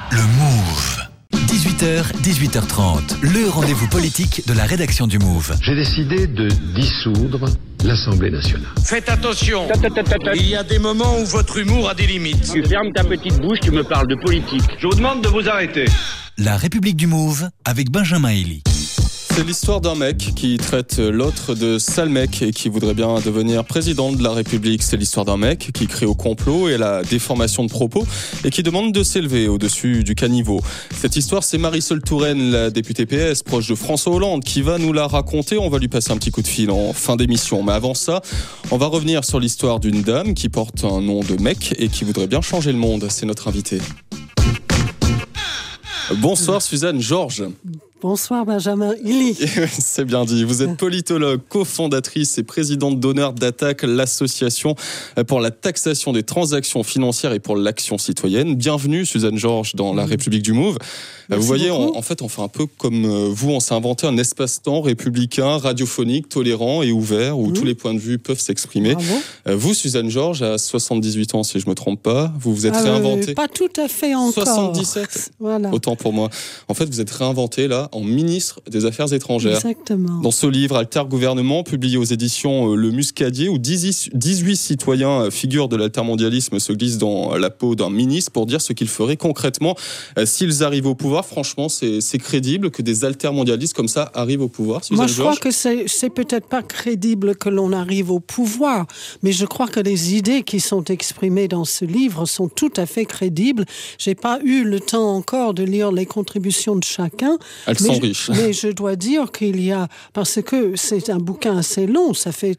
Le Move. 18h, 18h30, le rendez-vous politique de la rédaction du Move. J'ai décidé de dissoudre l'Assemblée nationale. Faites attention, il y a des moments où votre humour a des limites. Tu fermes ta petite bouche, tu me parles de politique. Je vous demande de vous arrêter. La République du Move avec Benjamin Elie. C'est l'histoire d'un mec qui traite l'autre de sale mec et qui voudrait bien devenir président de la République. C'est l'histoire d'un mec qui crée au complot et à la déformation de propos et qui demande de s'élever au-dessus du caniveau. Cette histoire, c'est Marisol Touraine, la députée PS, proche de François Hollande, qui va nous la raconter. On va lui passer un petit coup de fil en fin d'émission. Mais avant ça, on va revenir sur l'histoire d'une dame qui porte un nom de mec et qui voudrait bien changer le monde. C'est notre invitée. Bonsoir Suzanne Georges. Bonsoir Benjamin Elie. C'est bien dit. Vous êtes politologue, cofondatrice et présidente d'honneur d'Attaque, l'association pour la taxation des transactions financières et pour l'action citoyenne. Bienvenue Suzanne Georges dans la République du Move. Merci vous voyez, beaucoup. on fait un peu comme vous, on s'est inventé un espace-temps républicain, radiophonique, tolérant et ouvert où tous les points de vue peuvent s'exprimer. Vous, Suzanne Georges, à 78 ans, si je me trompe pas, vous vous êtes réinventé. Pas tout à fait encore. 77. Voilà. Autant pour moi. En fait, vous êtes réinventé là en ministre des Affaires étrangères. Exactement. Dans ce livre Alter-Gouvernement, publié aux éditions Le Muscadier, où 18 citoyens figures de l'altermondialisme se glissent dans la peau d'un ministre pour dire ce qu'ils feraient concrètement s'ils arrivent au pouvoir. Franchement, c'est crédible que des altermondialistes comme ça arrivent au pouvoir. Moi, je crois que c'est peut-être pas crédible que l'on arrive au pouvoir, mais je crois que les idées qui sont exprimées dans ce livre sont tout à fait crédibles. J'ai pas eu le temps encore de lire les contributions de chacun. Elles sont riches. Mais je dois dire qu'il y a, parce que c'est un bouquin assez long, ça fait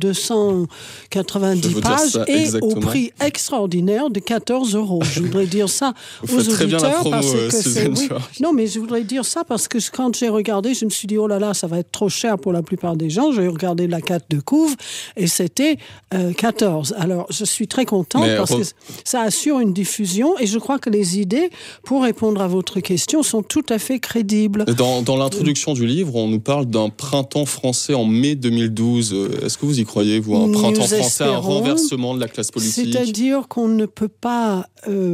290 pages et au prix extraordinaire de 14 €. Je voudrais dire ça Vous aux faites très bien la auditeurs promo, parce que Suzanne Georges. Non, mais je voudrais dire ça parce que quand j'ai regardé, je me suis dit oh là là, ça va être trop cher pour la plupart des gens. J'ai regardé la carte de couve et c'était 14. Alors je suis très contente parce que ça assure une diffusion et je crois que les idées, pour répondre à votre question, sont tout à fait crédibles. Dans l'introduction du livre, on nous parle d'un printemps français en mai 2012. Est-ce que vous y croyez, vous, un printemps français, un renversement de la classe politique? C'est-à-dire qu'on ne peut pas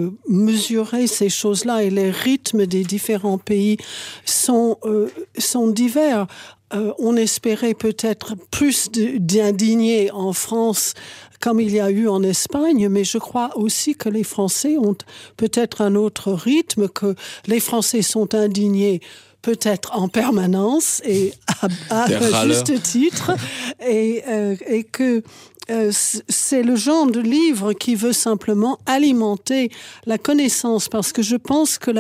mesurer ces choses-là et les rythmes des différents pays sont divers. On espérait peut-être plus d'indignés en France comme il y a eu en Espagne, mais je crois aussi que les Français ont peut-être un autre rythme, que les Français sont indignés peut-être en permanence et à juste titre, et que c'est le genre de livre qui veut simplement alimenter la connaissance, parce que je pense que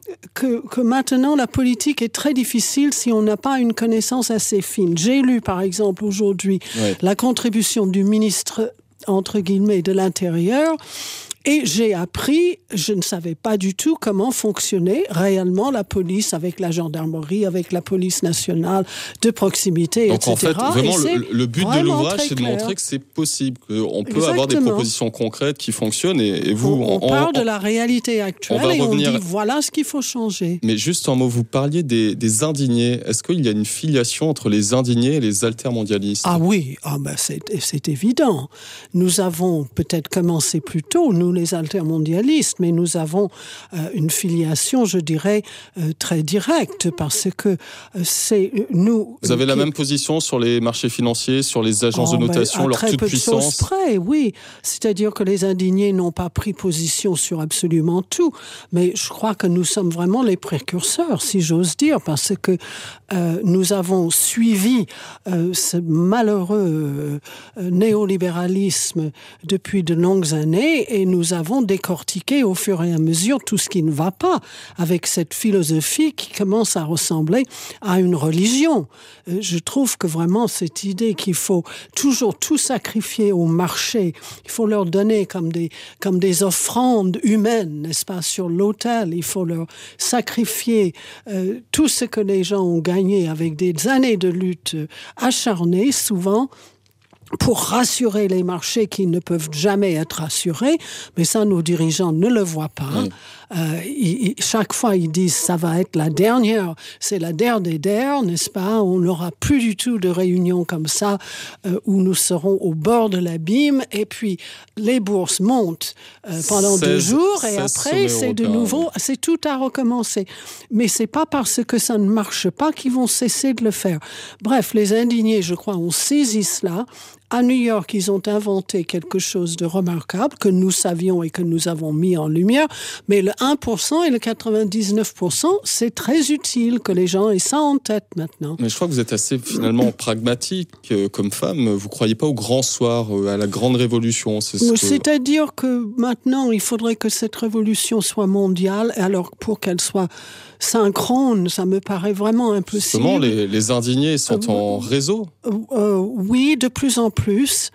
maintenant la politique est très difficile si on n'a pas une connaissance assez fine. J'ai lu par exemple aujourd'hui la contribution du ministre entre guillemets de l'Intérieur. Et j'ai appris, je ne savais pas du tout comment fonctionnait réellement la police avec la gendarmerie, avec la police nationale de proximité, donc, etc. Donc en fait, vraiment, le but de l'ouvrage, c'est de clair. montrer que c'est possible, qu'on peut avoir des propositions concrètes qui fonctionnent. Et vous, on parle de la réalité actuelle et on dit voilà ce qu'il faut changer. Mais juste un mot, vous parliez des indignés. Est-ce qu'il y a une filiation entre les indignés et les altermondialistes? Ah oui, c'est évident. Nous avons peut-être commencé plus tôt, nous les altermondialistes, mais nous avons une filiation, je dirais, très directe, parce que c'est nous... Vous avez la même position sur les marchés financiers, sur les agences de notation, leur toute puissance? Très peu de choses près, oui. C'est-à-dire que les indignés n'ont pas pris position sur absolument tout, mais je crois que nous sommes vraiment les précurseurs, si j'ose dire, parce que nous avons suivi ce malheureux néolibéralisme depuis de longues années et nous avons décortiqué au fur et à mesure tout ce qui ne va pas avec cette philosophie qui commence à ressembler à une religion. Je trouve que vraiment cette idée qu'il faut toujours tout sacrifier au marché, il faut leur donner comme des offrandes humaines, n'est-ce pas, sur l'autel, il faut leur sacrifier tout ce que les gens ont gagné avec des années de lutte acharnée, souvent. pour rassurer les marchés qui ne peuvent jamais être rassurés, mais ça, nos dirigeants ne le voient pas. Chaque fois, ils disent ça va être la dernière, c'est la der des der, n'est-ce pas? On n'aura plus du tout de réunions comme ça où nous serons au bord de l'abîme, et puis les bourses montent pendant 2 jours, et après, c'est de nouveau, c'est tout à recommencer. Mais c'est pas parce que ça ne marche pas qu'ils vont cesser de le faire. Bref, les indignés, je crois, ont saisi cela. À New York, ils ont inventé quelque chose de remarquable que nous savions et que nous avons mis en lumière. Mais le 1% et le 99%, c'est très utile que les gens aient ça en tête maintenant. Mais je crois que vous êtes assez finalement pragmatique comme femme. Vous croyez pas au grand soir, à la grande révolution? C'est-à-dire que maintenant, il faudrait que cette révolution soit mondiale. Alors pour qu'elle soit synchrone, ça me paraît vraiment impossible. Justement, les indignés sont en réseau? Oui, de plus en plus,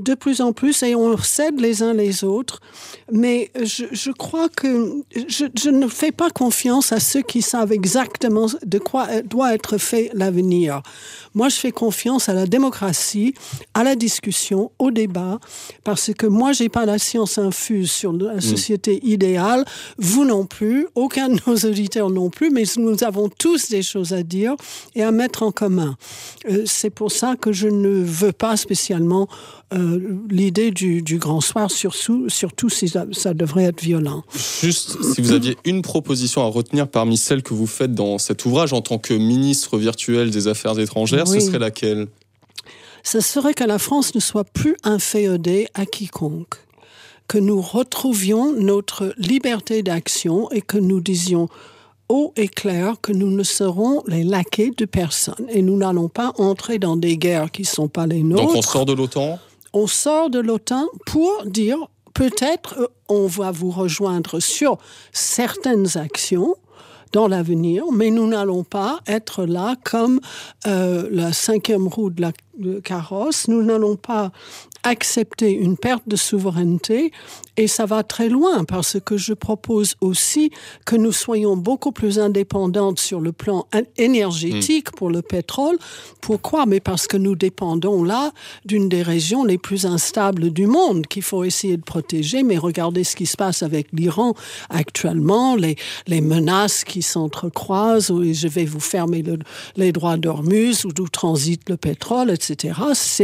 et on cède les uns les autres. Mais je crois que je ne fais pas confiance à ceux qui savent exactement de quoi doit être fait l'avenir. Moi, je fais confiance à la démocratie, à la discussion, au débat, parce que moi, j'ai pas la science infuse sur la société idéale, vous non plus, aucun de nos auditeurs non plus, mais nous avons tous des choses à dire et à mettre en commun. C'est pour ça que je ne veux pas spécialement l'idée du grand soir, surtout si ça devrait être violent. Juste, si vous aviez une proposition à retenir parmi celles que vous faites dans cet ouvrage en tant que ministre virtuel des Affaires étrangères, ce serait laquelle? Ce serait que la France ne soit plus inféodée à quiconque, que nous retrouvions notre liberté d'action et que nous disions haut et clair que nous ne serons les laquais de personne et nous n'allons pas entrer dans des guerres qui ne sont pas les nôtres. Donc on sort de l'OTAN? On sort de l'OTAN pour dire peut-être on va vous rejoindre sur certaines actions dans l'avenir, mais nous n'allons pas être là comme la 5e roue de la carrosse. Nous n'allons pas accepter une perte de souveraineté, et ça va très loin parce que je propose aussi que nous soyons beaucoup plus indépendantes sur le plan énergétique pour le pétrole. Pourquoi? Mais parce que nous dépendons là d'une des régions les plus instables du monde qu'il faut essayer de protéger. Mais regardez ce qui se passe avec l'Iran actuellement, les menaces qui s'entrecroisent, où je vais vous fermer les droits d'Ormuz, où transite le pétrole, etc.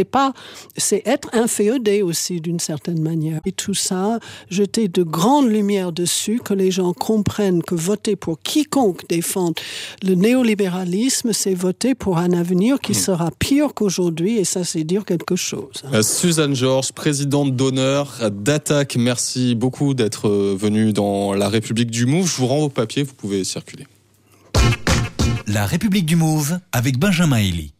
C'est être inféodé aussi d'une certaine manière. Et tout ça, jeter de grandes lumières dessus, que les gens comprennent que voter pour quiconque défend le néolibéralisme, c'est voter pour un avenir qui sera pire qu'aujourd'hui, et ça, c'est dire quelque chose. Suzanne Georges, présidente d'honneur d'Attac, merci beaucoup d'être venue dans La République du Move. Je vous rends vos papiers, vous pouvez circuler. La République du Move avec Benjamin Elie.